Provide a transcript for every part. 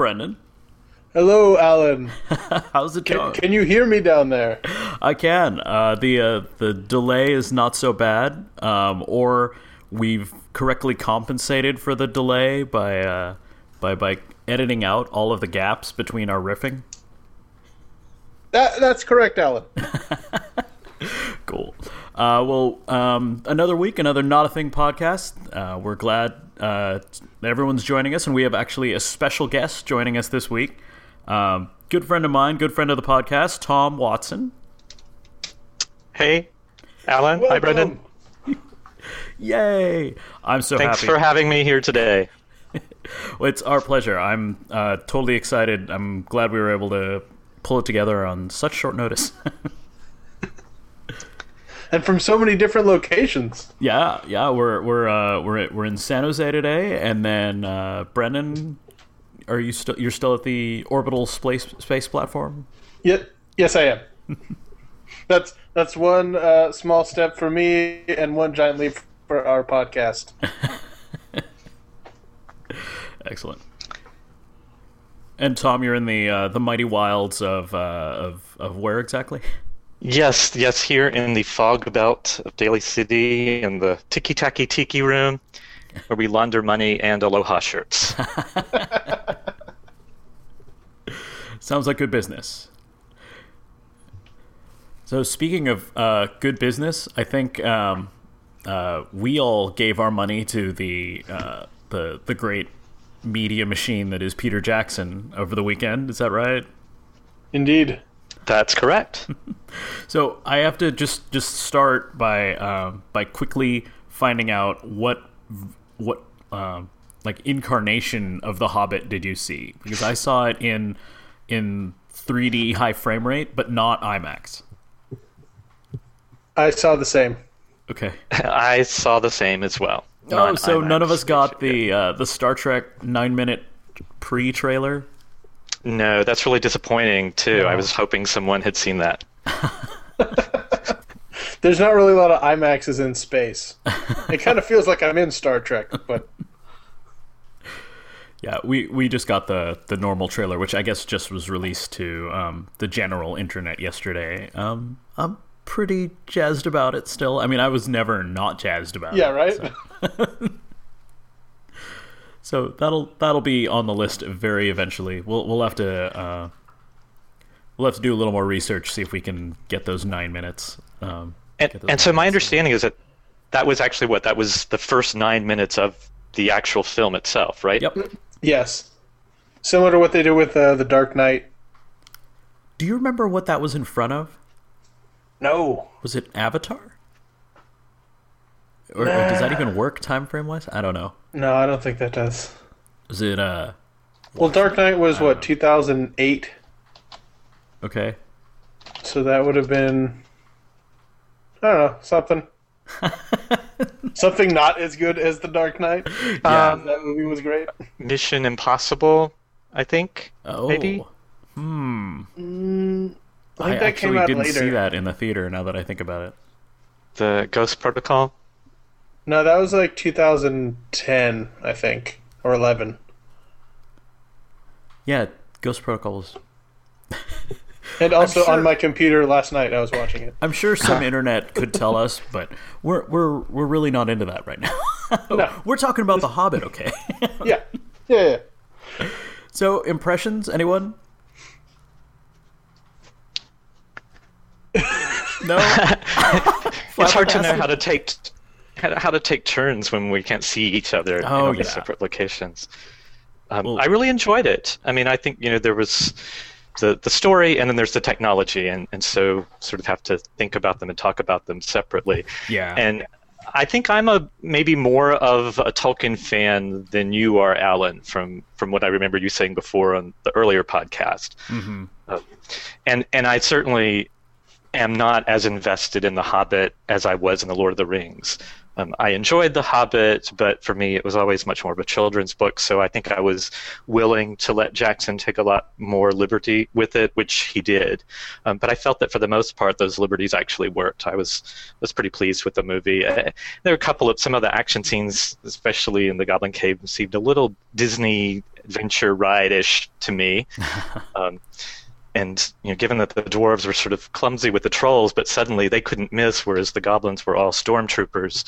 Brendan. Hello, Alan. How's it going? Can you hear me down there? I can. The delay is not so bad, or we've correctly compensated for the delay by editing out all of the gaps between our riffing. That's correct, Alan. Cool. Another week, another Not a Thing podcast. We're glad everyone's joining us, and we have actually a special guest joining us this week. Good friend of mine, good friend of the podcast, Tom Watson. Hey, Alan. Welcome. Hi, Brendan. Yay! I'm so happy. Thanks for having me here today. Well, it's our pleasure. I'm totally excited. I'm glad we were able to pull it together on such short notice. And from so many different locations. Yeah. We're in San Jose today, and then Brendan, you're still at the orbital space platform? Yes, I am. That's one small step for me and one giant leap for our podcast. Excellent. And Tom, you're in the mighty wilds of where exactly? Yes, here in the fog belt of Daly City in the Tiki Taki Tiki room where we launder money and aloha shirts. Sounds like good business. So speaking of good business, I think we all gave our money to the great media machine that is Peter Jackson over the weekend. Is that right? Indeed. That's correct. So I have to just start by quickly finding out what like incarnation of The Hobbit did you see? Because I saw it in 3D high frame rate, but not IMAX. I saw the same. Okay. I saw the same as well. Oh, so Non-IMAX none of us got version. the Star Trek 9-minute pre-trailer? No, that's really disappointing, too. Oh. I was hoping someone had seen that. There's not really a lot of IMAXs in space. It kind of feels like I'm in Star Trek, but... Yeah, we just got the normal trailer, which I guess just was released to the general internet yesterday. I'm pretty jazzed about it still. I mean, I was never not jazzed about it. Yeah, right? So that'll be on the list very eventually. We'll have to do a little more research, see if we can get those 9 minutes. And so my understanding is that was actually that was the first 9 minutes of the actual film itself, right? Yep. Yes. Similar to what they did with The Dark Knight. Do you remember what that was in front of? No. Was it Avatar? Or does that even work time frame wise? I don't know. No, I don't think that does. Was it Well, Dark Knight was, 2008? okay. So that would have been... I don't know, something. Something not as good as The Dark Knight. Yeah. That movie was great. Mission Impossible, I think. Oh. Maybe. I think I that actually came out didn't later. see that in the theater now that I think about it. The Ghost Protocol. No, that was like 2010, I think, or 11. Yeah, Ghost Protocol was... And also sure- on my computer last night, I was watching it. I'm sure some internet could tell us, but we're really not into that right now. No. We're talking about The Hobbit, okay? Yeah. So, impressions, anyone? No? It's hard to know how to take turns when we can't see each other in all these yeah. separate locations. Well- I really enjoyed it. I mean, I think there was the story, and then there's the technology, and so sort of have to think about them and talk about them separately. Yeah. And I think I'm maybe more of a Tolkien fan than you are, Alan, from what I remember you saying before on the earlier podcast. Mm-hmm. And I certainly am not as invested in The Hobbit as I was in The Lord of the Rings. I enjoyed The Hobbit, but for me, it was always much more of a children's book. So I think I was willing to let Jackson take a lot more liberty with it, which he did. But I felt that for the most part, those liberties actually worked. I was pretty pleased with the movie. There were some of the action scenes, especially in the Goblin Cave, seemed a little Disney adventure ride-ish to me. And given that the dwarves were sort of clumsy with the trolls, but suddenly they couldn't miss, whereas the goblins were all stormtroopers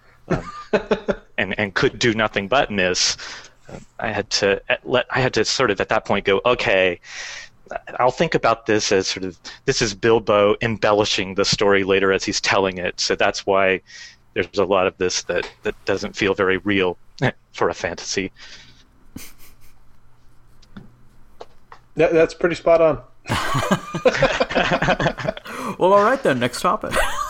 and could do nothing but miss. I had to sort of at that point go, okay, I'll think about this as sort of this is Bilbo embellishing the story later as he's telling it. So that's why there's a lot of this that doesn't feel very real for a fantasy. That's pretty spot on. Well, all right then. Next topic.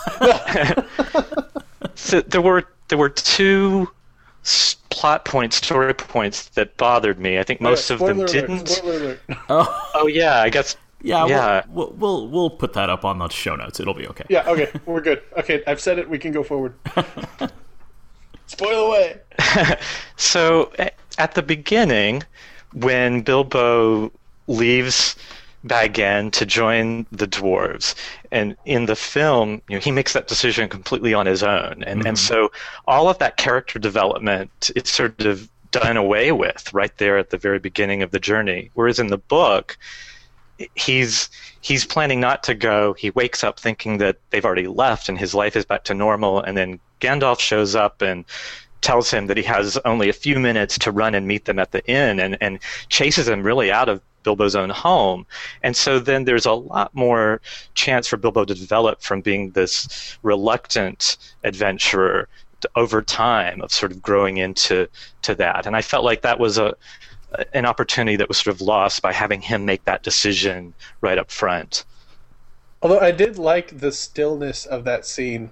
So there were two story points that bothered me. I think most of them didn't. Spoiler alert. Oh yeah, I guess. Yeah. We'll put that up on the show notes. It'll be okay. Yeah. Okay. We're good. Okay. I've said it. We can go forward. Spoil away. So at the beginning, when Bilbo leaves Bag End to join the dwarves, and in the film, he makes that decision completely on his own, and so all of that character development is sort of done away with right there at the very beginning of the journey. Whereas in the book, he's planning not to go. He wakes up thinking that they've already left and his life is back to normal, and then Gandalf shows up and tells him that he has only a few minutes to run and meet them at the inn, and chases him really out of Bilbo's own home. And so then there's a lot more chance for Bilbo to develop from being this reluctant adventurer over time of sort of growing into that. And I felt like that was an opportunity that was sort of lost by having him make that decision right up front. Although I did like the stillness of that scene.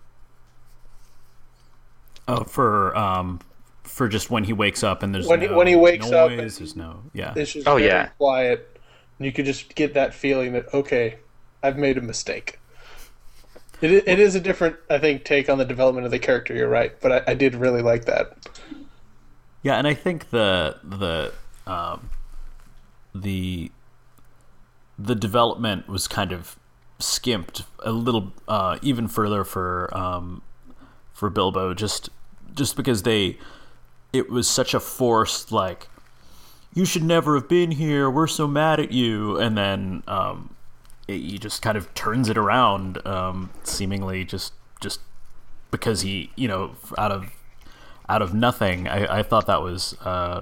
For just when he wakes up and there's when he wakes noise, up, there's no it's just very quiet, and you could just get that feeling that okay, I've made a mistake. It is a different, I think, take on the development of the character. You're right, but I did really like that. Yeah, and I think the development was kind of skimped a little, even further for Bilbo, just because it was such a forced, like, you should never have been here, we're so mad at you, and then he just kind of turns it around, seemingly just because he, out of nothing. I thought that was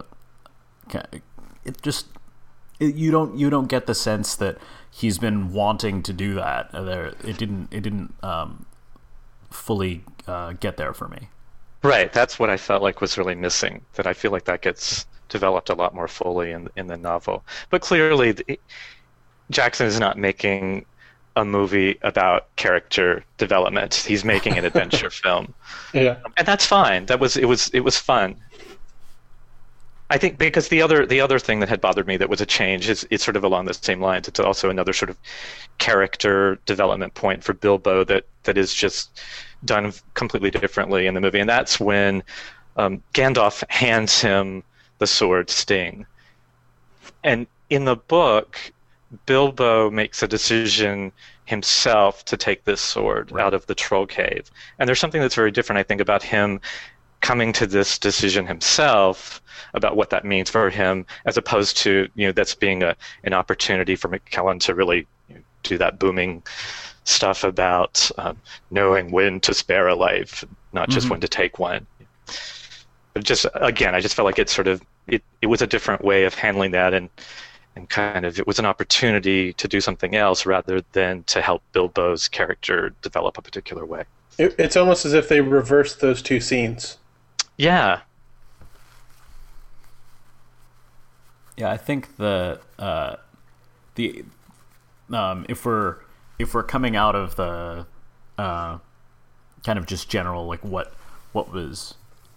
you don't get the sense that he's been wanting to do that. It didn't fully get there for me. Right, that's what I felt like was really missing. That I feel like that gets developed a lot more fully in the novel. But clearly, Jackson is not making a movie about character development. He's making an adventure film. Yeah, and that's fine. It was fun. I think because the other thing that had bothered me that was a change is it's sort of along the same lines. It's also another sort of character development point for Bilbo that is just done completely differently in the movie, and that's when Gandalf hands him the sword Sting. And in the book, Bilbo makes a decision himself to take this sword out of the troll cave. And there's something that's very different, I think, about him coming to this decision himself about what that means for him, as opposed to that's being an opportunity for McKellen to really do that booming stuff about knowing when to spare a life, not just when to take one. But just again, I just felt like it was a different way of handling that, and kind of it was an opportunity to do something else rather than to help Bilbo's character develop a particular way. It's almost as if they reversed those two scenes. Yeah. Yeah, I think if we're coming out of the kind of just general, like what was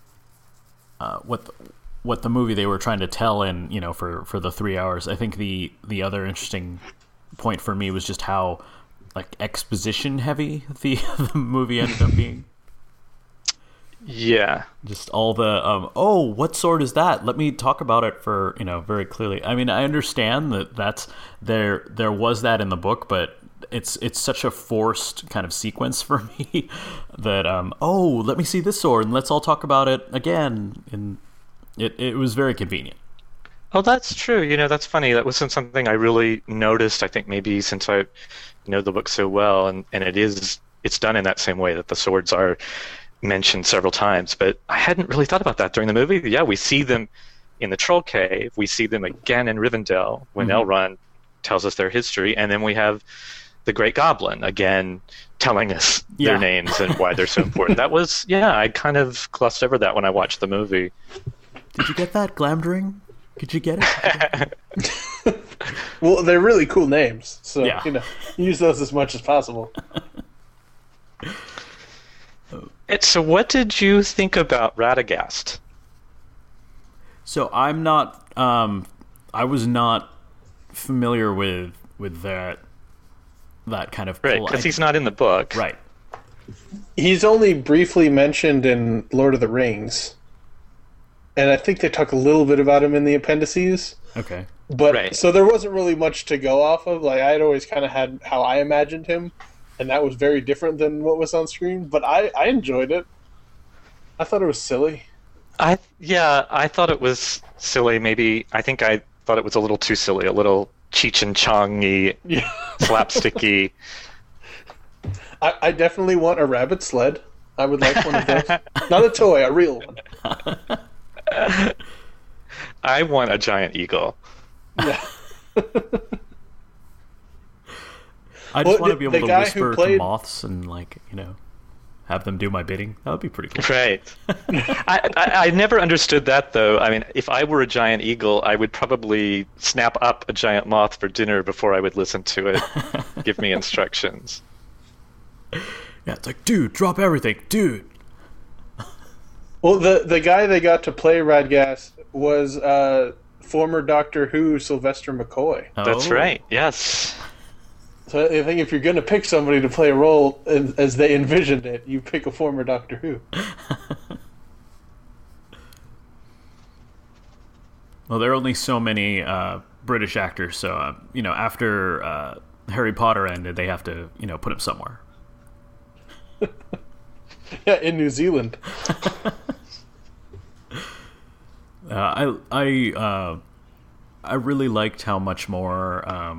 what the movie they were trying to tell in for the 3 hours, I think the other interesting point for me was just how like exposition heavy the movie ended up being. Yeah. Just all the oh, what sword is that? Let me talk about it for very clearly. I mean, I understand that's there was that in the book, but it's such a forced kind of sequence for me that oh, let me see this sword and let's all talk about it again. And it was very convenient. Oh, that's true. That's funny. That wasn't something I really noticed. I think maybe since I know the book so well, and it's done in that same way that the swords are mentioned several times, but I hadn't really thought about that during the movie. Yeah, we see them in the Troll Cave. We see them again in Rivendell when Elrond tells us their history, and then we have the Great Goblin again telling us their names and why they're so important. That was, I kind of glossed over that when I watched the movie. Did you get that, Glamdring? Could you get it? Well, they're really cool names, so use those as much as possible. So what did you think about Radagast? So I'm not I was not familiar with that kind of right, because he's not in the book. Right. He's only briefly mentioned in Lord of the Rings. And I think they talk a little bit about him in the appendices. Okay. But so there wasn't really much to go off of. Like, I had always kind of had how I imagined him, and that was very different than what was on screen. But I enjoyed it. I thought it was silly. I thought it was silly. Maybe I think I thought it was a little too silly, a little Cheech and Chong-y, slapsticky. I definitely want a rabbit sled. I would like one of those. Not a toy, a real one. I want a giant eagle. Yeah. I just want to be able to whisper to moths and have them do my bidding. That would be pretty cool. Right. I never understood that, though. I mean, if I were a giant eagle, I would probably snap up a giant moth for dinner before I would listen to it give me instructions. Yeah, it's like, dude, drop everything, dude. Well, the guy they got to play Radagast was former Doctor Who Sylvester McCoy. Oh. That's right, yes. So I think if you're going to pick somebody to play a role as they envisioned it, you pick a former Doctor Who. Well, there are only so many British actors, so after Harry Potter ended, they have to put him somewhere. Yeah, in New Zealand. I really liked how much more.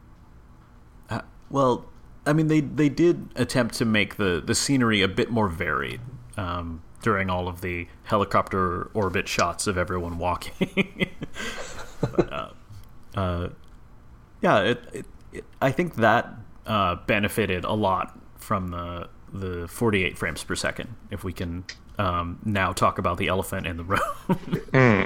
Well, I mean, they did attempt to make the scenery a bit more varied during all of the helicopter orbit shots of everyone walking. But, I think that benefited a lot from the 48 frames per second, if we can now talk about the elephant in the room.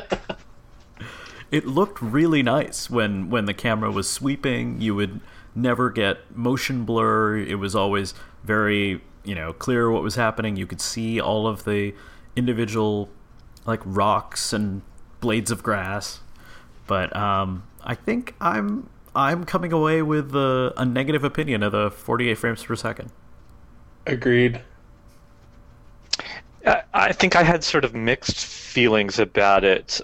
It looked really nice when the camera was sweeping. You would never get motion blur. It was always very clear what was happening. You could see all of the individual rocks and blades of grass. But I think I'm coming away with a negative opinion of the 48 frames per second. Agreed. I think I had sort of mixed feelings about it.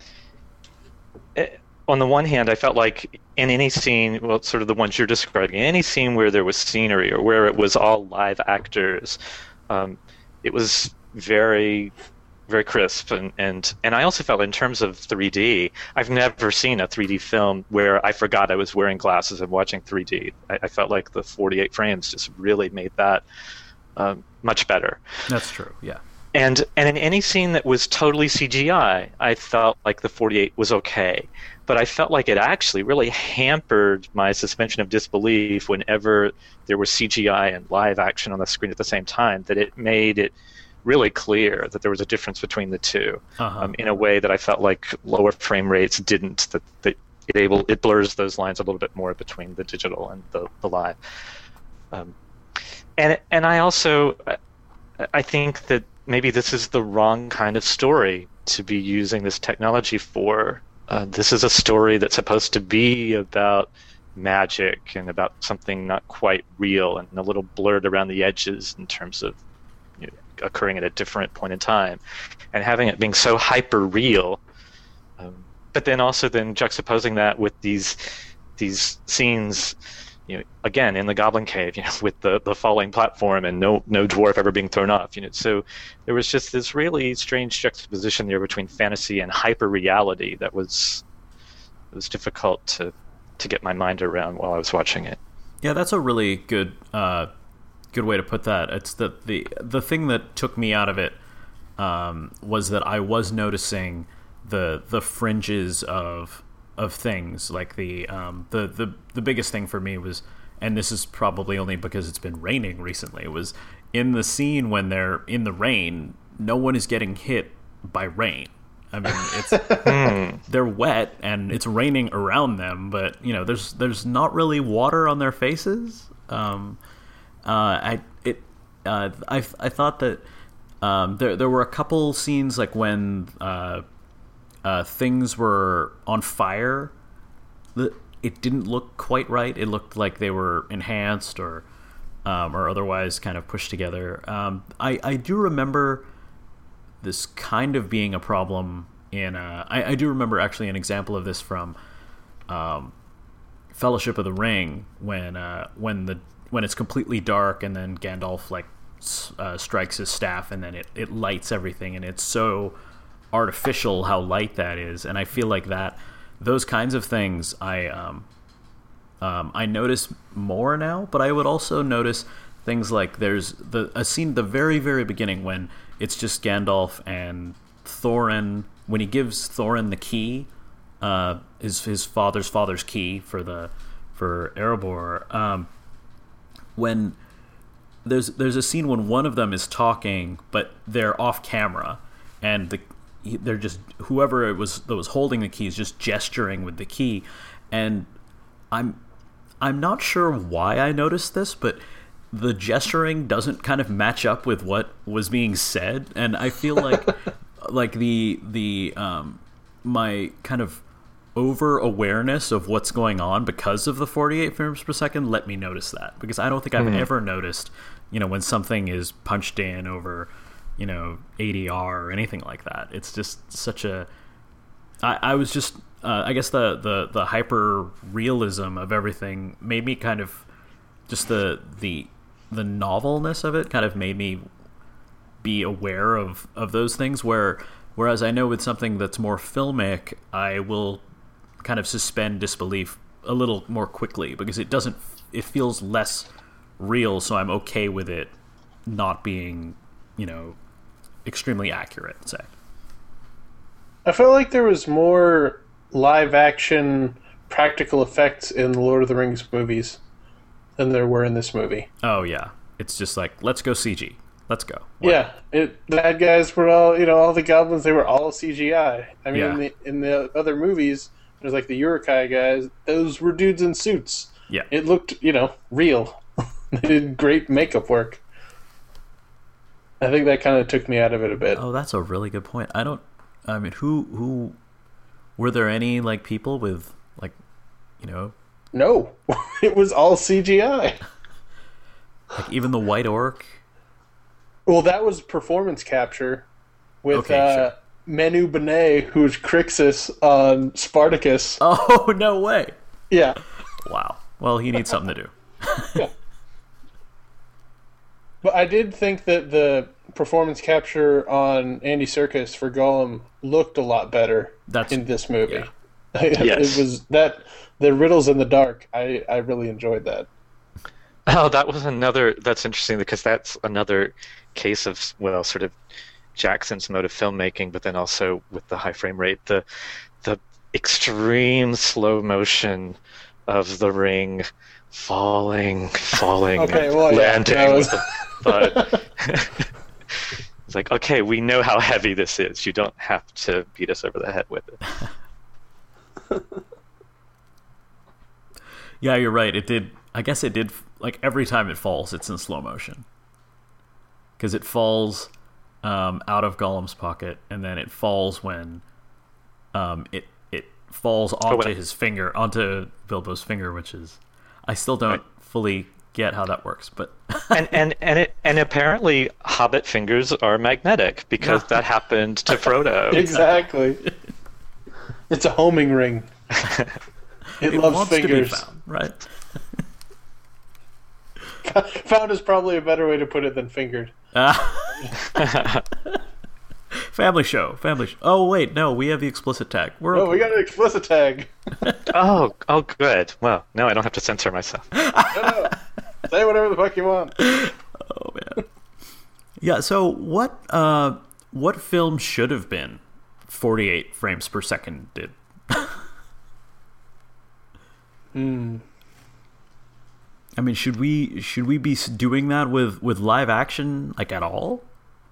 On the one hand, I felt like in any scene, well, sort of the ones you're describing, any scene where there was scenery or where it was all live actors, it was very, very crisp. And I also felt in terms of 3D, I've never seen a 3D film where I forgot I was wearing glasses and watching 3D. I felt like the 48 frames just really made that much better. That's true, yeah. And in any scene that was totally CGI, I felt like the 48 was okay. But I felt like it actually really hampered my suspension of disbelief whenever there was CGI and live action on the screen at the same time, that it made it really clear that there was a difference between the two in a way that I felt like lower frame rates didn't, that it blurs those lines a little bit more between the digital and the live. And I also, I think that maybe this is the wrong kind of story to be using this technology for. This is a story that's supposed to be about magic and about something not quite real and a little blurred around the edges in terms of occurring at a different point in time, and having it being so hyper real, but then also then juxtaposing that with these scenes, again in the Goblin Cave, with the falling platform and no dwarf ever being thrown off, so there was just this really strange juxtaposition there between fantasy and hyper reality that was difficult to get my mind around while I was watching it. Yeah, that's a really good way to put that. It's the thing that took me out of it was that I was noticing the fringes of things, like the biggest thing for me was, and this is probably only because it's been raining recently, was in the scene when they're in the rain, no one is getting hit by rain. I mean, it's they're wet and it's raining around them, but there's not really water on their faces. I thought that there were a couple scenes like when things were on fire. It didn't look quite right. It looked like they were enhanced or otherwise kind of pushed together. I do remember this kind of being a problem in I do remember actually an example of this from Fellowship of the Ring, when it's completely dark and then Gandalf strikes his staff and then it lights everything, and it's so artificial how light that is. And I feel like those kinds of things I notice more now, but I would also notice things like there's a scene at the very, very beginning when it's just Gandalf and Thorin, when he gives Thorin the key, his father's key for Erebor. When there's a scene when one of them is talking, but they're off camera, and they're just, whoever it was that was holding the key is just gesturing with the key, and I'm not sure why I noticed this, but the gesturing doesn't kind of match up with what was being said, and I feel like the my kind of over awareness of what's going on because of the 48 frames per second let me notice that, because I don't think I've ever noticed when something is punched in over ADR or anything like that. It's just such a I was just I guess the hyper realism of everything made me kind of just the novelness of it kind of made me be aware of those things, whereas I know with something that's more filmic, I will kind of suspend disbelief a little more quickly because it feels less real, so I'm okay with it not being extremely accurate, say. I felt like there was more live action practical effects in the Lord of the Rings movies than there were in this movie. Oh yeah, it's just like, let's go CG, let's go. Yeah, the bad guys were all all the goblins, they were all CGI. I mean, in the other movies, there's like the Uruk-hai guys; those were dudes in suits. Yeah, it looked real. They did great makeup work. I think that kind of took me out of it a bit. Oh, that's a really good point. I mean, who were there any people with No, it was all CGI. Like even the White Orc. Well, that was performance capture with sure. Menu Benet, who's Crixus on Spartacus. Oh, no way. Yeah. Wow. Well, he needs something to do. Yeah. But I did think that the performance capture on Andy Serkis for Gollum looked a lot better in this movie. Yeah. Yes. It was the riddles in the dark. I really enjoyed that. Oh, that's interesting, because that's another case of, sort of Jackson's mode of filmmaking, but then also with the high frame rate, the extreme slow motion of the ring falling, okay, well, landing. Yeah, But it's like, okay, we know how heavy this is. You don't have to beat us over the head with it. Yeah, you're right. It did. I guess it did. Every time it falls, it's in slow motion, because it falls out of Gollum's pocket, and then it falls when it falls onto his finger, onto Bilbo's finger, which is, I still don't fully get how that works, but and apparently Hobbit fingers are magnetic because that happened to Frodo. Exactly. It's a homing ring. It loves wants fingers. to be found, right? Found is probably a better way to put it than fingered. Family show. Oh wait, no, we have the explicit tag. Oh, we got an explicit tag. Oh, good. Well, now I don't have to censor myself. No. Say whatever the fuck you want. Oh man. Yeah. So what film should have been 48 frames per second did? I mean, should we be doing that with live action like at all?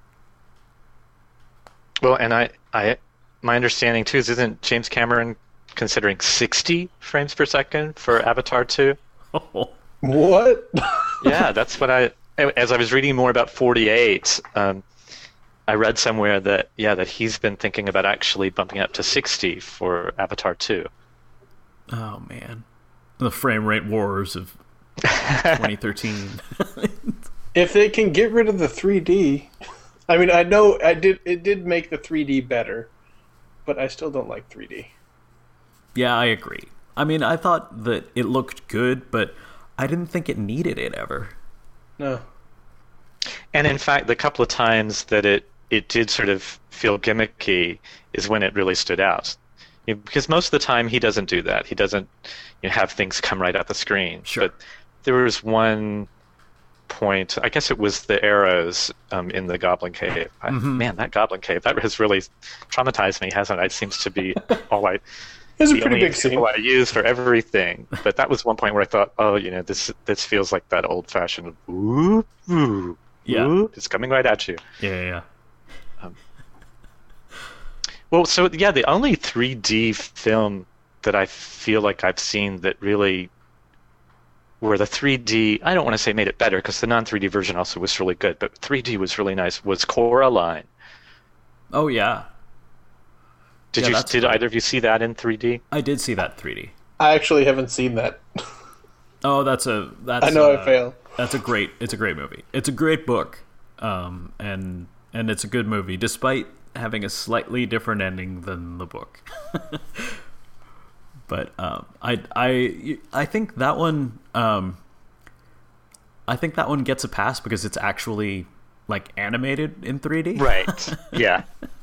Well, and my understanding too is isn't James Cameron considering 60 frames per second for Avatar 2? Oh. What? Yeah, that's what as I was reading more about 48, I read somewhere that he's been thinking about actually bumping up to 60 for Avatar 2. Oh man, the frame rate wars of 2013. If they can get rid of the 3D, I mean, I know it did make the 3D better, but I still don't like 3D. Yeah, I agree. I mean, I thought that it looked good, but I didn't think it needed it ever. No. And in fact, the couple of times that it did sort of feel gimmicky is when it really stood out. Because most of the time he doesn't do that. He doesn't have things come right out the screen. Sure. But there was one point, I guess it was the arrows in the Goblin Cave. Man, that Goblin Cave, that has really traumatized me, hasn't it? It seems to be all I... It's a pretty big scene. I use for everything, but that was one point where I thought, this feels like that old-fashioned ooh, it's coming right at you. Yeah. Well, so yeah, the only 3D film that I feel like I've seen that really, where the 3D, I don't want to say made it better because the non-3D version also was really good, but 3D was really nice. Was Coraline? Oh yeah. Did either of you see that in 3D? I did see that 3D. I actually haven't seen that. Oh, that's I know I fail. It's a great movie. It's a great book, and it's a good movie, despite having a slightly different ending than the book. But I think that one gets a pass because it's actually like animated in 3D. Right. Yeah.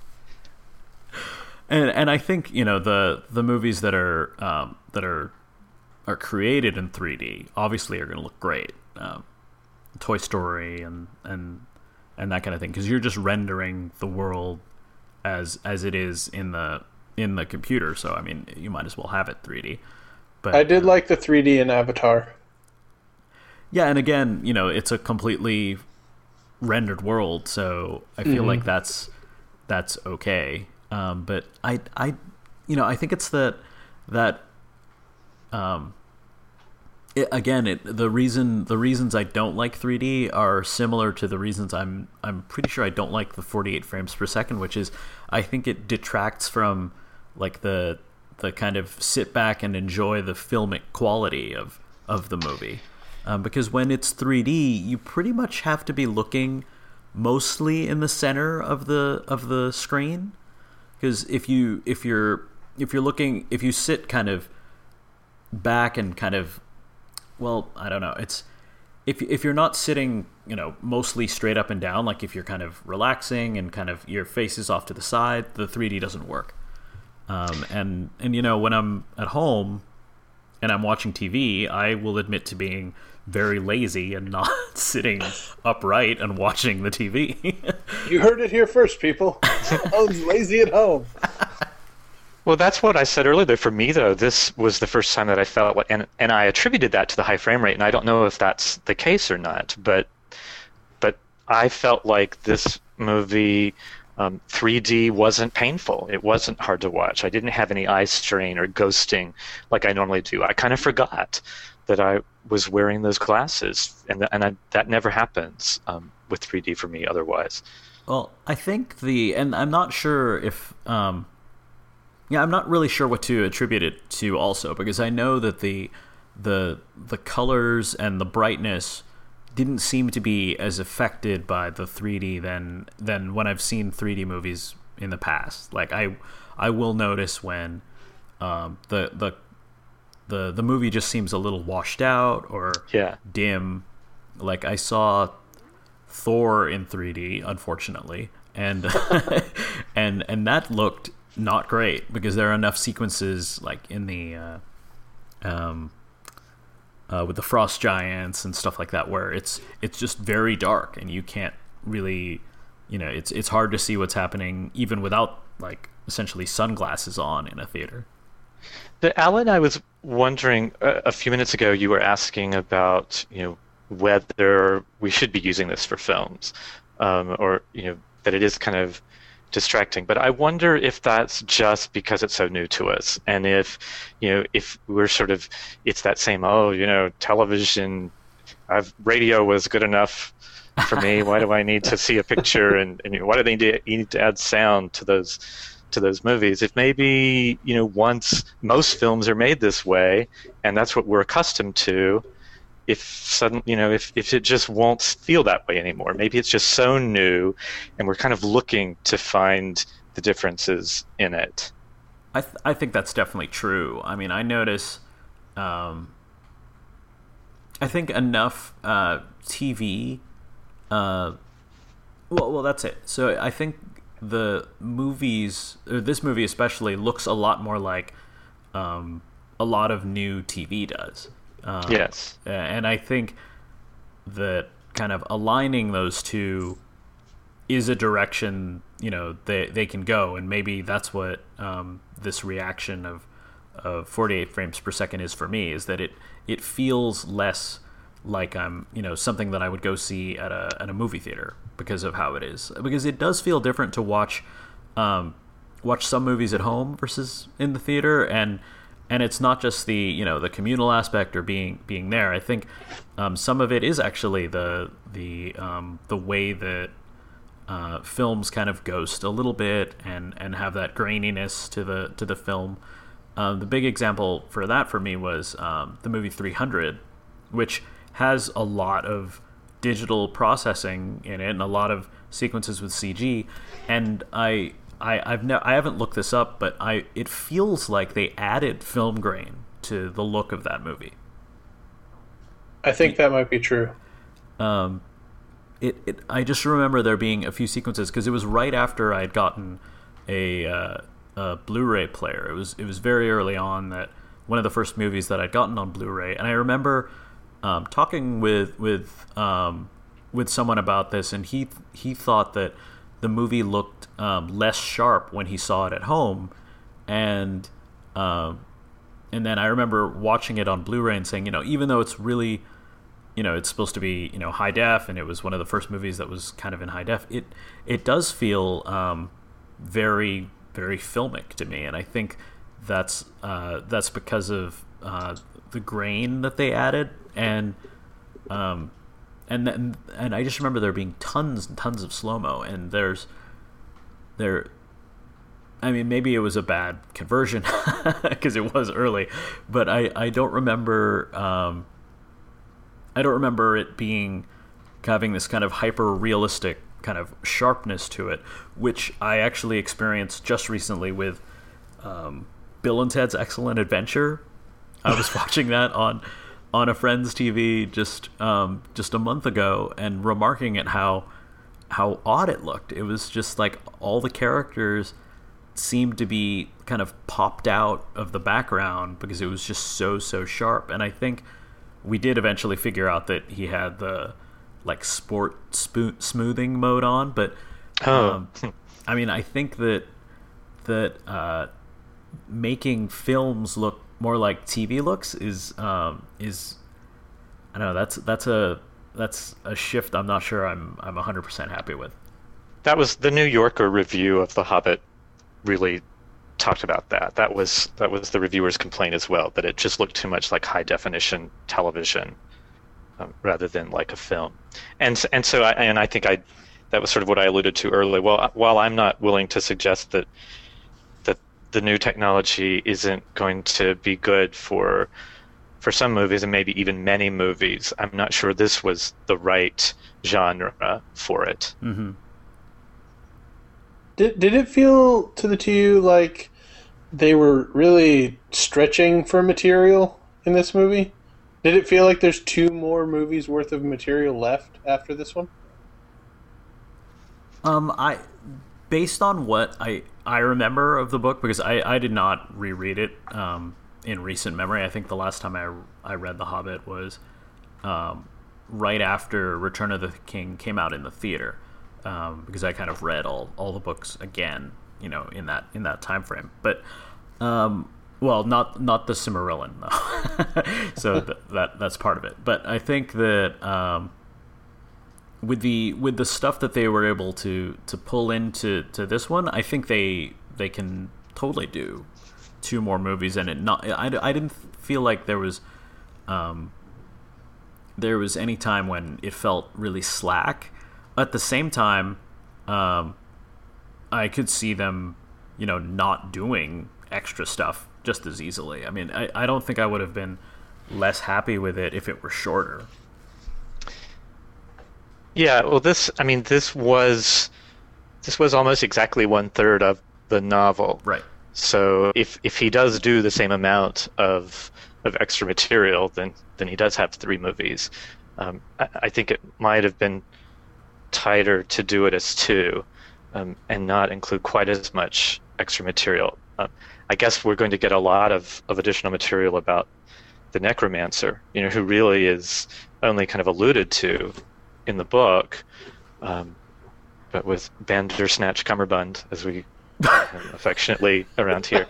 And I think the movies that are created in 3D obviously are going to look great. Toy Story and that kind of thing, because you're just rendering the world as it is in the computer. So I mean, you might as well have it 3D. But I did like the 3D in Avatar. Yeah, and again, it's a completely rendered world, so I feel like that's okay. But I think it's the reasons I don't like 3D are similar to the reasons I'm pretty sure I don't like the 48 frames per second, which is I think it detracts from like the kind of sit back and enjoy the filmic quality of the movie, because when it's 3D, you pretty much have to be looking mostly in the center of the screen. Because if you sit kind of back and kind of, well, I don't know, it's if you're not sitting mostly straight up and down, like if you're kind of relaxing and kind of your face is off to the side, the 3D doesn't work. And when I'm at home and I'm watching TV, I will admit to being very lazy and not sitting upright and watching the TV. You heard it here first, people. I was lazy at home. Well, that's what I said earlier. For me, though, this was the first time that I felt, and I attributed that to the high frame rate, and I don't know if that's the case or not, but I felt like this movie, 3D wasn't painful. It wasn't hard to watch. I didn't have any eye strain or ghosting like I normally do. I kind of forgot that I was wearing those glasses, and that never happens with 3D for me otherwise. Well, I think and I'm not sure if, I'm not really sure what to attribute it to also, because I know that the the colors and the brightness didn't seem to be as affected by the 3D than when I've seen 3D movies in the past. Like I will notice when the movie just seems a little washed out or dim. Like I saw Thor in 3D, unfortunately, and and that looked not great because there are enough sequences like in the with the frost giants and stuff like that where it's just very dark and you can't really, it's hard to see what's happening even without like essentially sunglasses on in a theater. But Alan, I was wondering a few minutes ago, you were asking about whether we should be using this for films, or that it is kind of distracting. But I wonder if that's just because it's so new to us, and if we're sort of, it's that same television, radio was good enough for me. Why do I need to see a picture, and why do they need to add sound to those movies? If maybe once most films are made this way, and that's what we're accustomed to, if it just won't feel that way anymore. Maybe it's just so new, and we're kind of looking to find the differences in it. I think that's definitely true. I mean, I notice. I think enough TV. Well, that's it. So I think the movies, or this movie especially, looks a lot more like a lot of new TV does. Yes. And I think that kind of aligning those two is a direction, they can go. And maybe that's what this reaction of 48 frames per second is for me, is that it feels less like I'm, something that I would go see at a movie theater because of how it is. Because it does feel different to watch some movies at home versus in the theater, and it's not just the the communal aspect or being there. I think some of it is actually the way that films kind of ghost a little bit and have that graininess to the film. The big example for that for me was the movie 300, which has a lot of digital processing in it and a lot of sequences with CG, and I haven't looked this up, but it feels like they added film grain to the look of that movie. I think that might be true. I just remember there being a few sequences because it was right after I'd gotten a Blu-ray player. It was very early on, that one of the first movies that I'd gotten on Blu-ray, and I remember talking with someone about this, and he thought that the movie looked less sharp when he saw it at home, and then I remember watching it on Blu-ray and saying, even though it's really, it's supposed to be, high def, and it was one of the first movies that was kind of in high def, it does feel very, very filmic to me, and I think that's because of the grain that they added, and I just remember there being tons and tons of slow-mo, and maybe it was a bad conversion because it was early, but I don't remember it having this kind of hyper-realistic kind of sharpness to it, which I actually experienced just recently with Bill and Ted's Excellent Adventure. I was watching that on a friend's TV just a month ago, and remarking at how odd it looked. It was just like all the characters seemed to be kind of popped out of the background because it was just so sharp. And I think we did eventually figure out that he had the like sport smoothing mode on, but I think that making films look more like TV looks is I don't know, that's a shift I'm not sure I'm 100% happy with. That was the New Yorker review of The Hobbit really talked about that. That was the reviewer's complaint as well, that it just looked too much like high definition television rather than like a film. And so I think that was sort of what I alluded to earlier. Well, while I'm not willing to suggest that the new technology isn't going to be good for for some movies and maybe even many movies, I'm not sure this was the right genre for it. Mm-hmm. Did it feel to the two of you like they were really stretching for material in this movie? Did it feel like there's 2 more movies worth of material left after this one? Based on what I remember of the book, because I did not reread it in recent memory. I think the last time I read The Hobbit was right after Return of the King came out in the theater, because I kind of read all the books again, in that time frame. But well, not the Silmarillion though. So that's part of it. But I think that with the stuff that they were able to pull into this one, I think they can totally do 2 more movies, and I didn't feel like there was any time when it felt really slack. At the same time, I could see them, not doing extra stuff just as easily. I mean, I don't think I would have been less happy with it if it were shorter. Yeah, well, this was almost exactly 1/3 of the novel. Right. So if he does do the same amount of extra material, then he does have 3 movies. I think it might have been tighter to do it as 2, and not include quite as much extra material. I guess we're going to get a lot of additional material about the necromancer, who really is only kind of alluded to in the book, but with Bandersnatch Cummerbund, as we call him affectionately around here.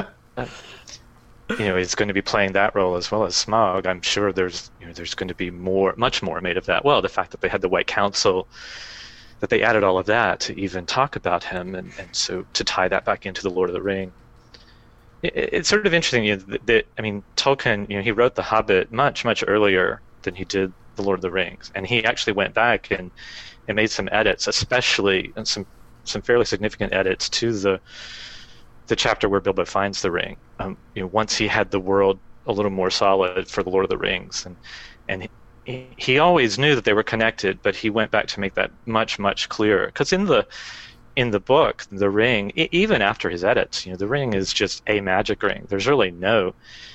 He's going to be playing that role as well as Smaug. I'm sure there's going to be much more made of that. Well, the fact that they had the White Council, that they added all of that to even talk about him, and so to tie that back into the Lord of the Ring. It's sort of interesting that Tolkien, he wrote The Hobbit much earlier than he did the Lord of the Rings, and he actually went back and made some edits, especially and some fairly significant edits to the chapter where Bilbo finds the ring. Once he had the world a little more solid for the Lord of the Rings, and he always knew that they were connected, but he went back to make that much clearer. Because in the book, the ring, even after his edits, the ring is just a magic ring. There's really no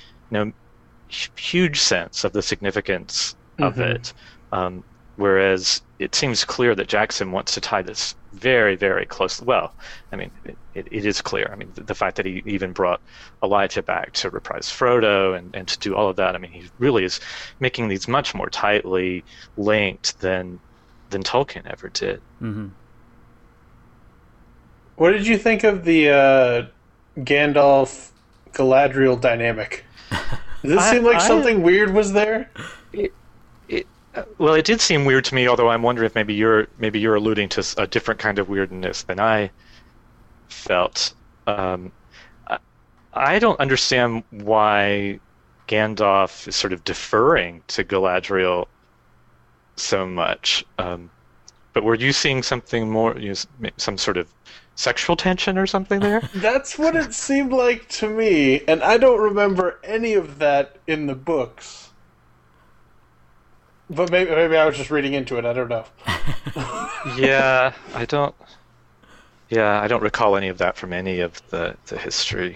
huge sense of the significance of it. Whereas it seems clear that Jackson wants to tie this very, very closely. Well, it is clear. The fact that he even brought Elijah back to reprise Frodo and to do all of that, he really is making these much more tightly linked than Tolkien ever did. Mm-hmm. What did you think of the Gandalf-Galadriel dynamic? Does this seem like something weird was there? Well, it did seem weird to me, although I'm wondering if maybe you're alluding to a different kind of weirdness than I felt. I don't understand why Gandalf is sort of deferring to Galadriel so much. But were you seeing something more, some sort of sexual tension or something there? That's what it seemed like to me, and I don't remember any of that in the books. But maybe I was just reading into it. I don't know. Yeah, I don't recall any of that from any of the history.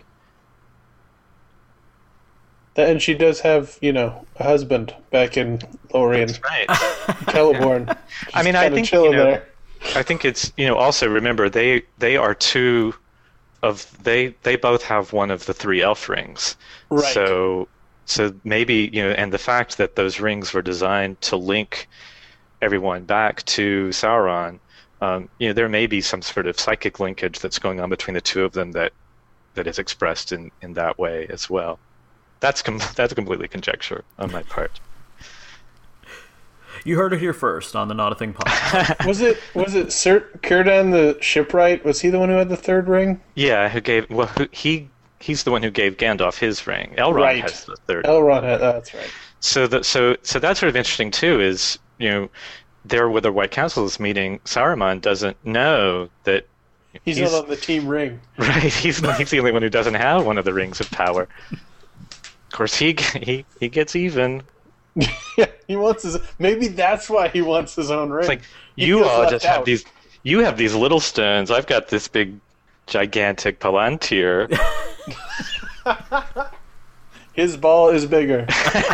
And she does have, a husband back in Lorien. That's right. Celeborn. I think there. I think it's also remember they are 2 of they both have one of the 3 elf rings. Right. So maybe, and the fact that those rings were designed to link everyone back to Sauron, there may be some sort of psychic linkage that's going on between the 2 of them that is expressed in that way as well. That's completely conjecture on my part. You heard it here first on the Not a Thing podcast. Was it Sir Círdan the Shipwright? Was he the one who had the 3rd ring? Yeah, he's the one who gave Gandalf his ring. Elrond has the 3rd. Elrond had, that's right. So that's sort of interesting too. Is there where the White Council is meeting, Saruman doesn't know that he's not on the Team Ring. Right, he's the only one who doesn't have one of the rings of power. course, he gets even. Yeah, he wants his. Maybe that's why he wants his own ring. It's like He you feels all left just out. have these. You have these little stones. I've got this big, gigantic Palantir. His ball is bigger.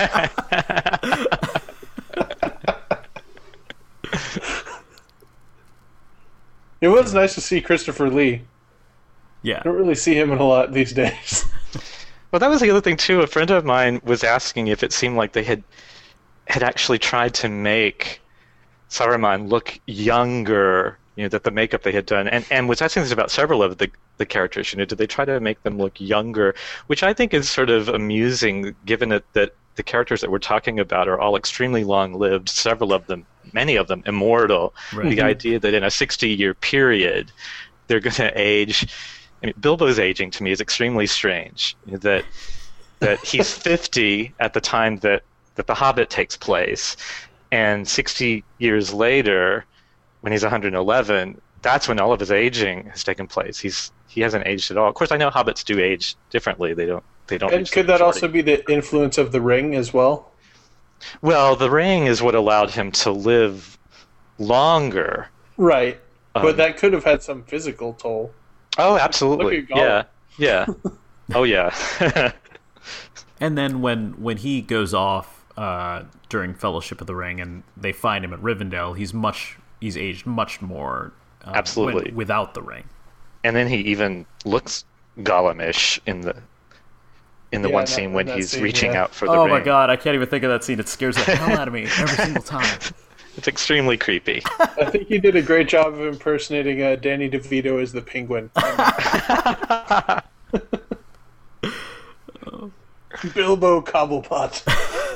It was nice to see Christopher Lee. Yeah. I don't really see him in a lot these days. Well, that was the other thing too. A friend of mine was asking if it seemed like they had actually tried to make Saruman look younger. That the makeup they had done, and was asking this about several of the characters. Did they try to make them look younger? Which I think is sort of amusing, given that the characters that we're talking about are all extremely long-lived. Several of them, many of them, immortal. Right. The idea that in a 60-year period, they're going to age. I mean, Bilbo's aging to me is extremely strange. That he's 50 at the time that The Hobbit takes place, and 60 years later, when he's 111, that's when all of his aging has taken place. He hasn't aged at all. Of course, I know hobbits do age differently. They don't. And reach could the that also majority. be the influence of the ring as well? Well, the ring is what allowed him to live longer. Right. But Um, that could have had some physical toll. Oh, absolutely. Look at Yeah. Oh, yeah. And then when he goes off during Fellowship of the Ring and they find him at Rivendell, he's aged much more. Absolutely. Without the ring. And then he even looks Gollum-ish in the one scene when in that he's scene, reaching yeah. out for the Oh ring. my god, I can't even think of that scene. It scares the hell out of me every single time. It's extremely creepy. I think he did a great job of impersonating Danny DeVito as the Penguin. Bilbo Cobblepot.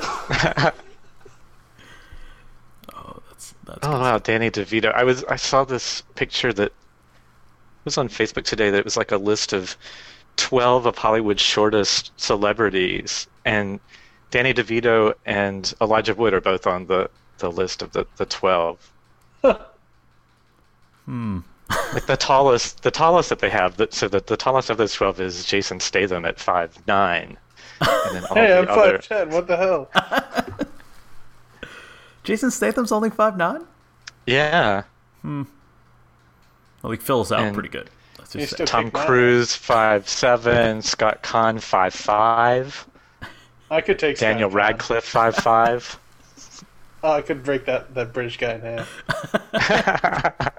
That's Oh wow, Danny DeVito. I saw this picture that was on Facebook today that it was like a list of 12 of Hollywood's shortest celebrities, and Danny DeVito and Elijah Wood are both on the list of the 12. Like the tallest that they have, so that the tallest of those 12 is Jason Statham at 5'9". And then all Hey, I'm the other 5'10". What the hell? Jason Statham's only 5'9"? Yeah. Well, he fills out And- pretty good. Let's He's just say. still- Tom Kick my Cruise 5'7", Scott Conn 5'5", I could take Daniel Scott Conn. Radcliffe 5'5". Oh, I could break that British guy in half.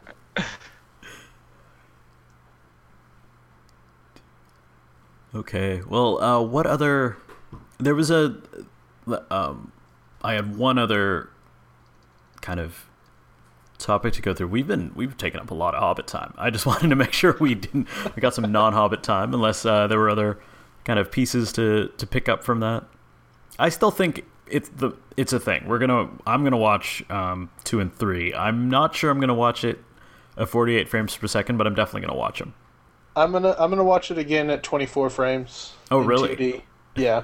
Okay. Well, what other? There was a. I had one other kind of topic to go through. We've taken up a lot of Hobbit time. I just wanted to make sure we got some non-Hobbit time, unless there were other kind of pieces to pick up from that. I still think it's a thing. I'm gonna watch 2 and 3. I'm not sure I'm gonna watch it at 48 frames per second, but I'm definitely gonna watch them. I'm gonna watch it again at 24 frames. Oh, in really? 2D. Yeah.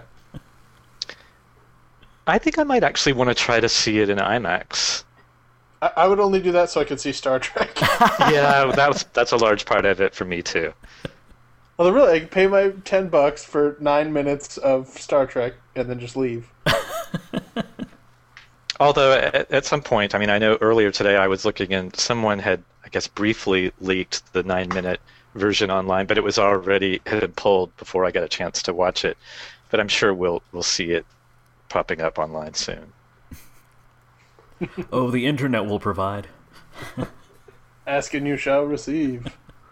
I think I might actually want to try to see it in IMAX. I would only do that so I could see Star Trek. Yeah, that's a large part of it for me too. Well, really, I can pay my $10 for 9 minutes of Star Trek and then just leave. Although at some point, I mean, I know earlier today I was looking and someone had, I guess, briefly leaked the 9-minute version online, but it was already had been pulled before I got a chance to watch it. But I'm sure we'll see it popping up online soon. Oh, the internet will provide. Ask and you shall receive.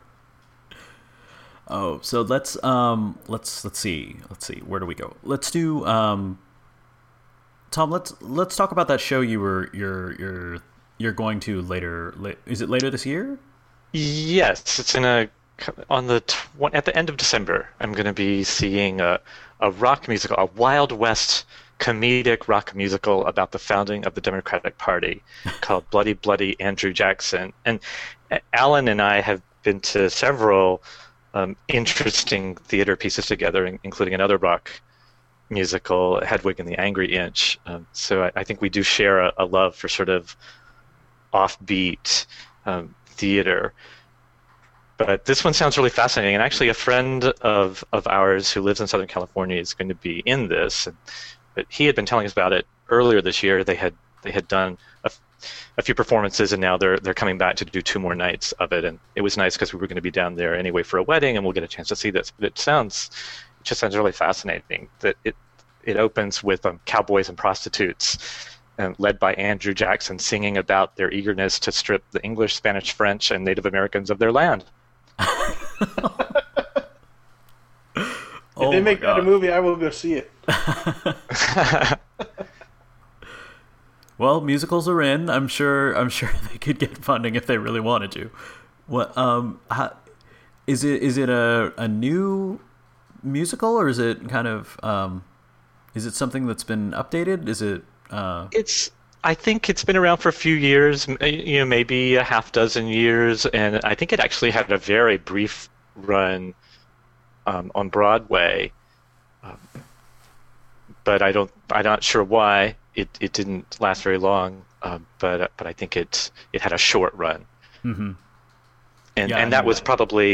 Oh, so let's see. Where do we go? Let's do Tom, let's talk about that show you're going to later. Is it later this year? Yes, it's at the end of December. I'm going to be seeing a rock musical, a Wild West comedic rock musical about the founding of the Democratic Party called Bloody Bloody Andrew Jackson. And Alan and I have been to several interesting theater pieces together, including another rock musical, Hedwig and the Angry Inch. So I think we do share a love for sort of offbeat theater. But this one sounds really fascinating, and actually, a friend of ours who lives in Southern California is going to be in this. But he had been telling us about it earlier this year. They had done a few performances, and now they're coming back to do 2 more nights of it. And it was nice because we were going to be down there anyway for a wedding, and we'll get a chance to see this. But it just sounds really fascinating. That it opens with cowboys and prostitutes, led by Andrew Jackson, singing about their eagerness to strip the English, Spanish, French, and Native Americans of their land. If they make that a movie, I will go see it. Well, musicals are in. I'm sure they could get funding if they really wanted to. What is it a new musical, or is it kind of is it something that's been updated? Is it I think it's been around for a few years, maybe a half dozen years, and I think it actually had a very brief run on Broadway, but I'm not sure why it didn't last very long. But I think it had a short run, and that was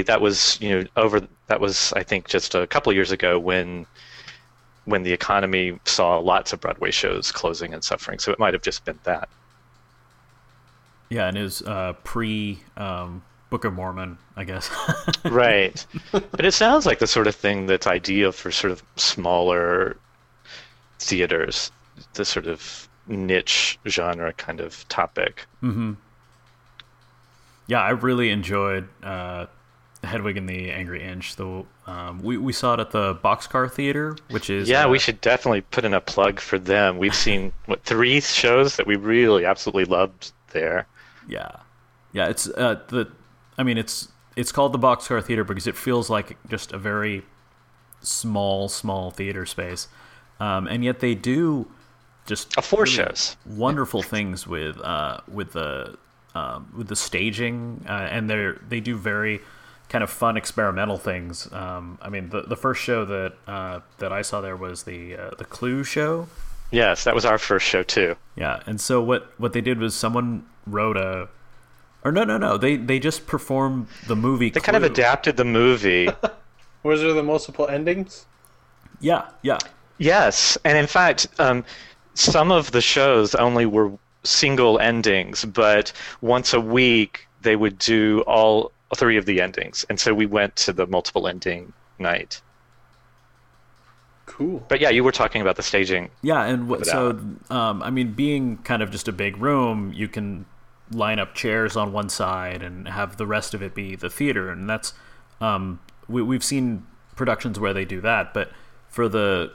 I think just a couple of years ago when the economy saw lots of Broadway shows closing and suffering, so it might have just been that. Yeah, and it was pre Book of Mormon, I guess. Right. But it sounds like the sort of thing that's ideal for sort of smaller theaters, the sort of niche genre kind of topic. Mm-hmm. Yeah, I really enjoyed Hedwig and the Angry Inch. Though we saw it at the Boxcar Theater, which is we should definitely put in a plug for them. We've seen 3 shows that we really absolutely loved there. Yeah, it's it's called the Boxcar Theater because it feels like just a very small theater space, and yet they do just 4 shows, wonderful things with the staging, and they do very kind of fun experimental things. The first show that I saw there was the Clue show. Yes, that was our first show too. Yeah, and so what they did was someone wrote they just performed the movie. They kind of adapted the movie. Was there the multiple endings? Yeah. Yes, and in fact, some of the shows only were single endings, but once a week they would do all 3 of the endings, and so we went to the multiple ending night. Cool. But yeah, you were talking about the staging. Yeah, and being kind of just a big room, you can line up chairs on one side and have the rest of it be the theater, and that's we've seen productions where they do that, but for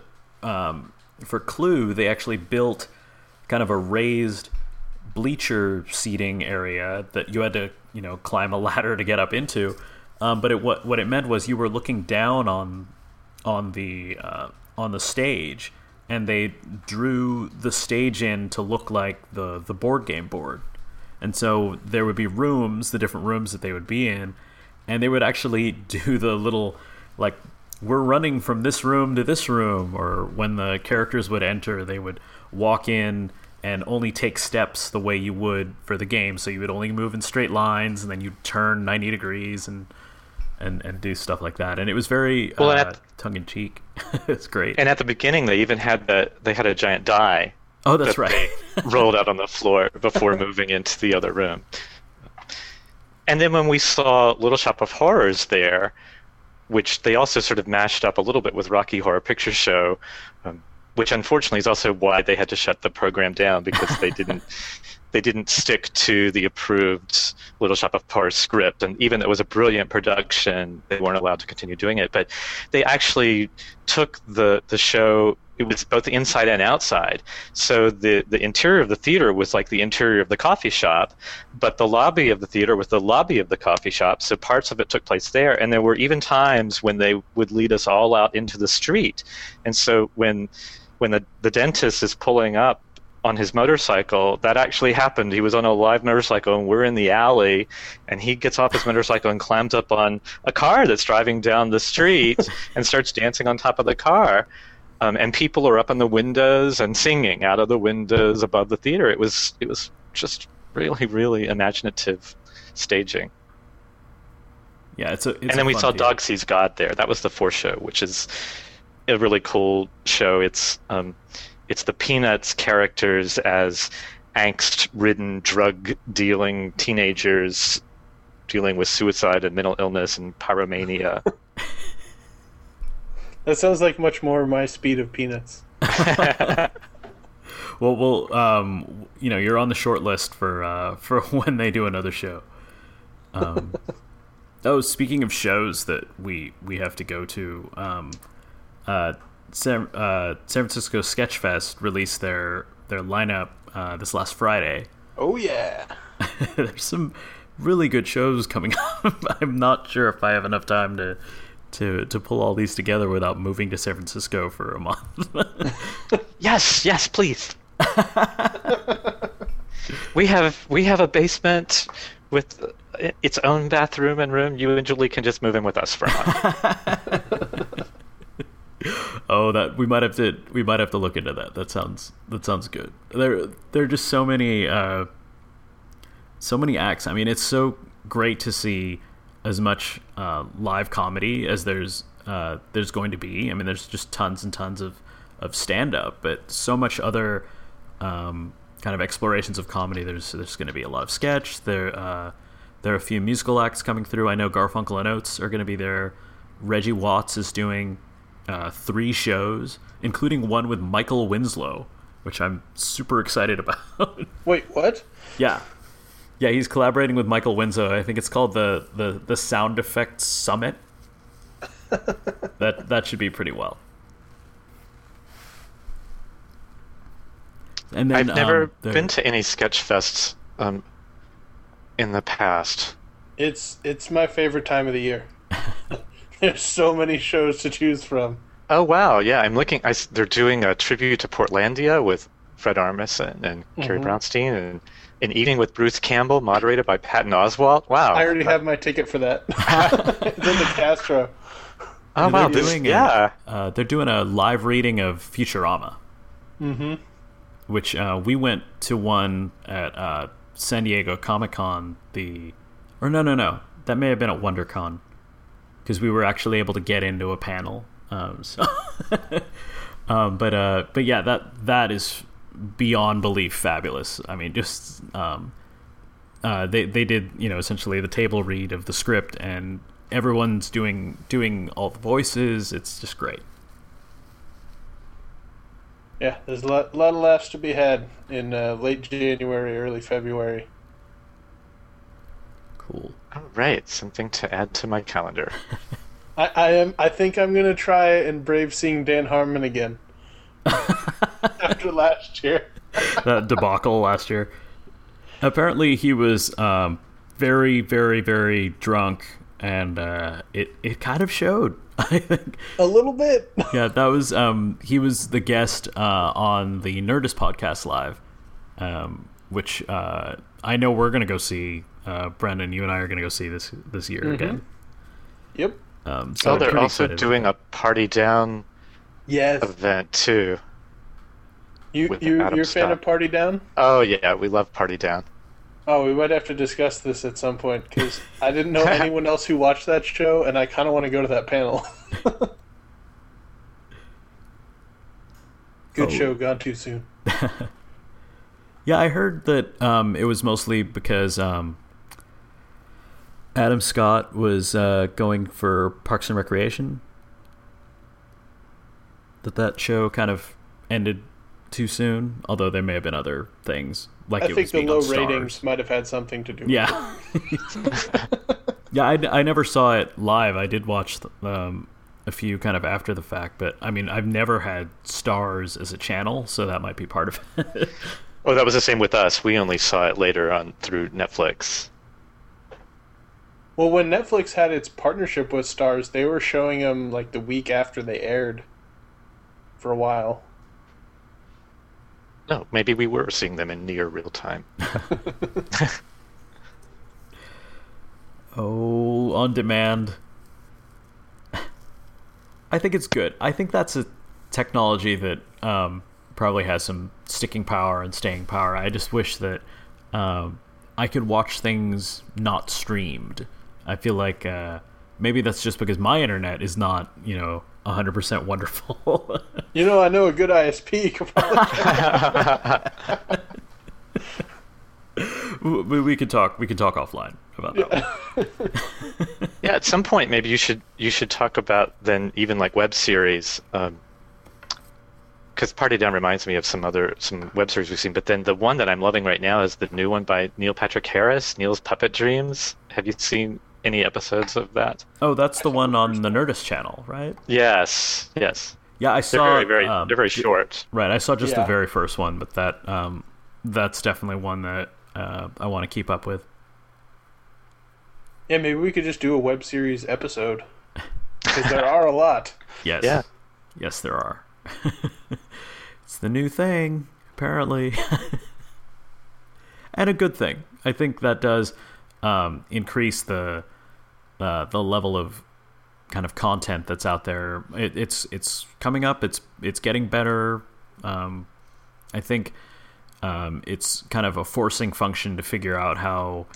Clue, they actually built kind of a raised bleacher seating area that you had to climb a ladder to get up into, but what it meant was you were looking down on the stage, and they drew the stage in to look like the board game board. And so there would be the different rooms that they would be in, and they would actually do the little, like, we're running from this room to this room, or when the characters would enter, they would walk in and only take steps the way you would for the game. So you would only move in straight lines, and then you'd turn 90 degrees and do stuff like that. And it was very tongue-in-cheek. It's great. And at the beginning, they even had a giant die. Oh, that's right. They rolled out on the floor before moving into the other room. And then when we saw Little Shop of Horrors there, which they also sort of mashed up a little bit with Rocky Horror Picture Show, which unfortunately is also why they had to shut the program down, because they didn't stick to the approved Little Shop of Horrors script, and even though it was a brilliant production, they weren't allowed to continue doing it. But they actually took the show. It was both inside and outside. So the interior of the theater was like the interior of the coffee shop, but the lobby of the theater was the lobby of the coffee shop. So parts of it took place there, and there were even times when they would lead us all out into the street. And so when the dentist is pulling up on his motorcycle, that actually happened. He was on a live motorcycle, and we're in the alley, and he gets off his motorcycle and climbs up on a car that's driving down the street and starts dancing on top of the car. And people are up in the windows and singing out of the windows above the theater. It was just really, really imaginative staging. Yeah, it's and then we saw Dog Sees God there. That was the fourth show, which is a really cool show. It's the Peanuts characters as angst-ridden, drug-dealing teenagers dealing with suicide and mental illness and pyromania. That sounds like much more my speed of Peanuts. Well, you're on the short list for when they do another show. Speaking of shows that we have to go to, San Francisco Sketchfest released their lineup this last Friday. Oh yeah, there's some really good shows coming up. I'm not sure if I have enough time to pull all these together without moving to San Francisco for a month. Yes, please. We have a basement with its own bathroom and room. You and Julie can just move in with us for a month. Oh, that we might have to look into that. That sounds good. There are just so many acts. I mean, it's so great to see as much live comedy as there's going to be. I mean, there's just tons and tons of stand up, but so much other kind of explorations of comedy. There's going to be a lot of sketch. There are a few musical acts coming through. I know Garfunkel and Oates are going to be there. Reggie Watts is doing 3 shows, including one with Michael Winslow, which I'm super excited about. Wait, what? Yeah, he's collaborating with Michael Winslow. I think it's called the Sound Effects Summit. That should be pretty well. And then, I've never been to any sketch fests in the past. It's my favorite time of the year. There's so many shows to choose from. Oh wow, yeah, I'm looking. They're doing a tribute to Portlandia with Fred Armisen and Carrie Brownstein, and an evening with Bruce Campbell, moderated by Patton Oswalt. Wow, I already have my ticket for that. It's in the Castro. Oh wow, they're doing a live reading of Futurama. Mm-hmm. Which we went to one at San Diego Comic-Con. No, that may have been at WonderCon, because we were actually able to get into a panel. But yeah, that is beyond belief fabulous. I mean, just they did essentially the table read of the script, and everyone's doing all the voices. It's just great. Yeah, there's a lot of laughs to be had in late January, early February. Cool. All right, something to add to my calendar. I think I'm gonna try and brave seeing Dan Harmon again after last year. That debacle last year. Apparently, he was very, very, very drunk, and it kind of showed. I think a little bit. Yeah, that was he was the guest on the Nerdist podcast live, which I know we're gonna go see. Brendan, you and I are gonna go see this year again. Yep. So they're also doing a Party Down event too. You're a fan of Party Down? Oh yeah, we love Party Down. Oh, we might have to discuss this at some point, because I didn't know anyone else who watched that show, and I kind of want to go to that panel. Good show, gone too soon. Yeah, I heard that it was mostly because Adam Scott was going for Parks and Recreation. That show kind of ended too soon, although there may have been other things. Like I think the low ratings might have had something to do with it. Yeah. Yeah, I never saw it live. I did watch a few kind of after the fact, but I mean, I've never had Stars as a channel, so that might be part of it. Oh, that was the same with us. We only saw it later on through Netflix. Well, when Netflix had its partnership with Stars, they were showing them like the week after they aired for a while. No, maybe we were seeing them in near real time. Oh, on demand. I think it's good. I think that's a technology that probably has some sticking power and staying power. I just wish that I could watch things not streamed. I feel like maybe that's just because my internet is not, 100% wonderful. I know a good ISP. We could talk offline about that one. Yeah, at some point maybe you should talk about then even like web series, because Party Down reminds me of some web series we've seen. But then the one that I'm loving right now is the new one by Neil Patrick Harris, Neil's Puppet Dreams. Have you seen any episodes of that? Oh, that's the one on the Nerdist channel, right? Yes. Yeah, I saw. They're very short. Right, I saw just the very first one, but that's definitely one that I want to keep up with. Yeah, maybe we could just do a web series episode, because there are a lot. Yes. Yeah. Yes, there are. It's the new thing, apparently. And a good thing. I think that does increase the level of kind of content that's out there. It's coming up. It's getting better. I think it's kind of a forcing function to figure out how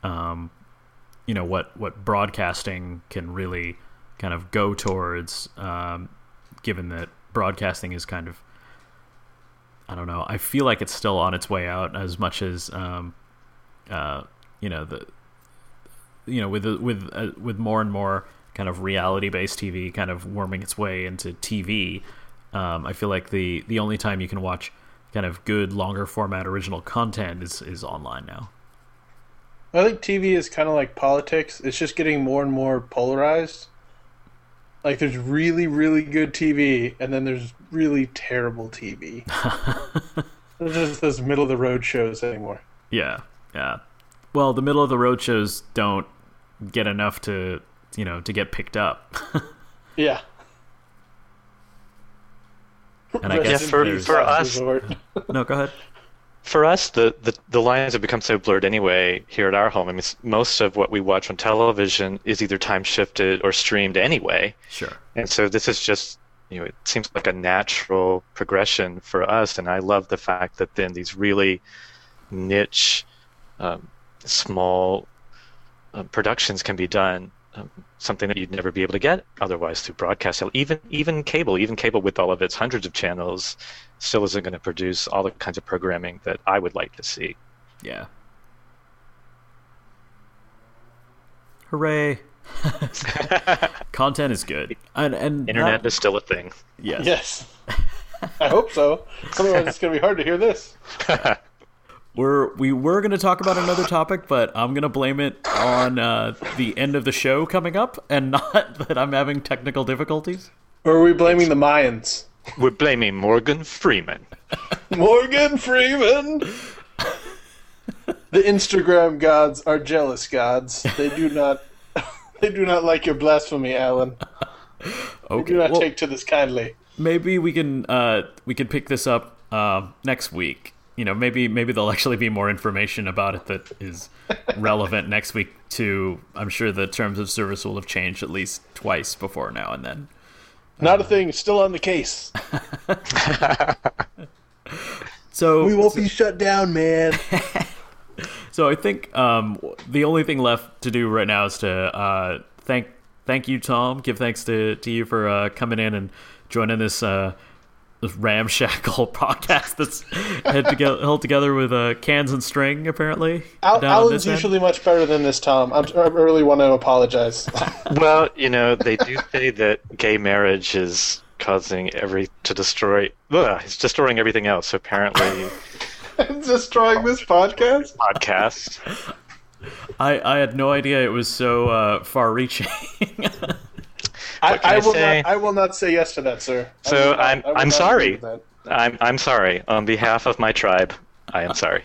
what broadcasting can really kind of go towards, given that broadcasting is kind of, I don't know, I feel like it's still on its way out as much as with more and more kind of reality-based TV kind of worming its way into TV. I feel like the only time you can watch kind of good longer format original content is online now. I think TV is kind of like politics. It's just getting more and more polarized. Like, there's really, really good TV, and then there's really terrible TV. There's just those middle-of-the-road shows anymore. Yeah. Well, the middle-of-the-road shows don't get enough to get picked up. Yeah. And I guess for us... No, go ahead. For us, the lines have become so blurred anyway here at our home. I mean, most of what we watch on television is either time shifted or streamed anyway. Sure. And so this is just, it seems like a natural progression for us. And I love the fact that then these really niche, small productions can be done. Something that you'd never be able to get otherwise through broadcast. Even cable with all of its hundreds of channels still isn't going to produce all the kinds of programming that I would like to see. Yeah. Hooray. Content is good. And Internet is still a thing. Yes. I hope so. Otherwise it's going to be hard to hear this. We were going to talk about another topic, but I'm going to blame it on the end of the show coming up, and not that I'm having technical difficulties. Or are we blaming the Mayans? We're blaming Morgan Freeman. Morgan Freeman! The Instagram gods are jealous gods. They do not like your blasphemy, Alan. Okay. They do not take to this kindly. Maybe we can pick this up next week. Maybe there'll actually be more information about it that is relevant next week too. I'm sure the terms of service will have changed at least twice before now and then. Not a thing. Still on the case. So we won't be shut down, man. So I think the only thing left to do right now is to thank you, Tom. Give thanks to you for coming in and joining this ramshackle podcast that's held together with cans and string, apparently. Alan's usually much better than this, Tom. I really want to apologize. Well, they do say that gay marriage is it's destroying everything else. So apparently, it's destroying this podcast. I had no idea it was so far-reaching. I will not say yes to that, sir. So I'm sorry. I'm sorry on behalf of my tribe. I am sorry.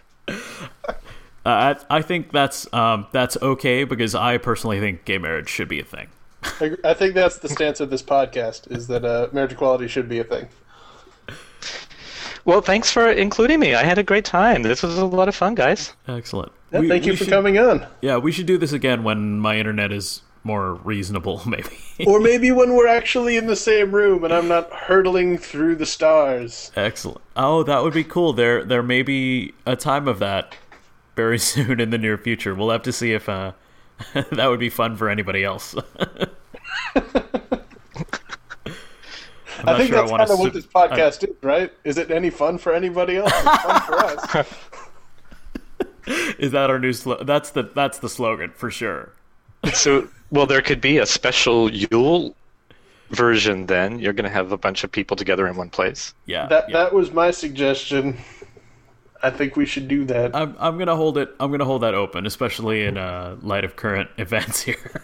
I think that's okay, because I personally think gay marriage should be a thing. I think that's the stance of this podcast, is that marriage equality should be a thing. Well, thanks for including me. I had a great time. This was a lot of fun, guys. Excellent. Yeah, thank you for coming on. Yeah, we should do this again when my internet is more reasonable, maybe. Or maybe when we're actually in the same room and I'm not hurtling through the stars. Excellent. Oh, that would be cool. There may be a time of that very soon in the near future. We'll have to see if That would be fun for anybody else. I think that's kind of what this podcast is, right? Is it any fun for anybody else? It's fun for us. Is that our new slogan? That's the slogan for sure. So, well, there could be a special Yule version then. You're going to have a bunch of people together in one place. Yeah. That was my suggestion. I think we should do that. I'm gonna hold it. I'm gonna hold that open, especially in light of current events here.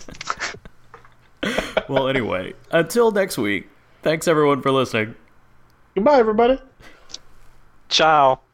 Well, anyway, until next week. Thanks everyone for listening. Goodbye, everybody. Ciao.